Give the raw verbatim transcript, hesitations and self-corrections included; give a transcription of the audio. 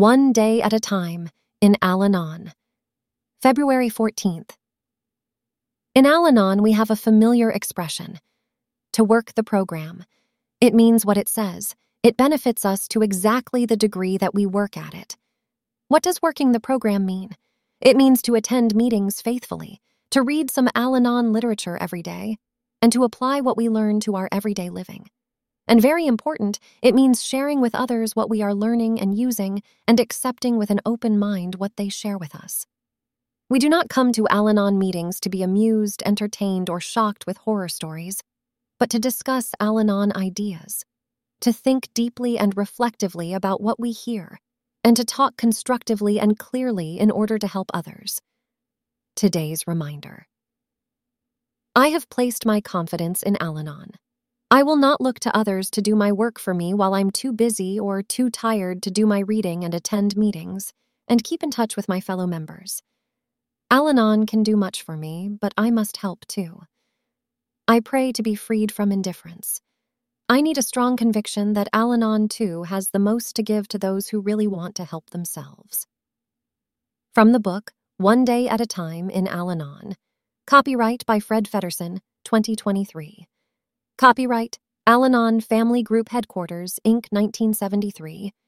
One Day at a Time in Al-Anon. February fourteenth. In Al-Anon, we have a familiar expression, to work the program. It means what it says. It benefits us to exactly the degree that we work at it. What does working the program mean? It means to attend meetings faithfully, to read some Al-Anon literature every day, and to apply what we learn to our everyday living. And very important, it means sharing with others what we are learning and using and accepting with an open mind what they share with us. We do not come to Al-Anon meetings to be amused, entertained, or shocked with horror stories, but to discuss Al-Anon ideas, to think deeply and reflectively about what we hear, and to talk constructively and clearly in order to help others. Today's reminder. I have placed my confidence in Al-Anon. I will not look to others to do my work for me while I'm too busy or too tired to do my reading and attend meetings, and keep in touch with my fellow members. Al-Anon can do much for me, but I must help too. I pray to be freed from indifference. I need a strong conviction that Al-Anon too has the most to give to those who really want to help themselves. From the book, One Day at a Time in Al-Anon. Copyright by Fred Feddersen, twenty twenty-three. Copyright, Al-Anon Family Group Headquarters, Incorporated, nineteen seventy-three.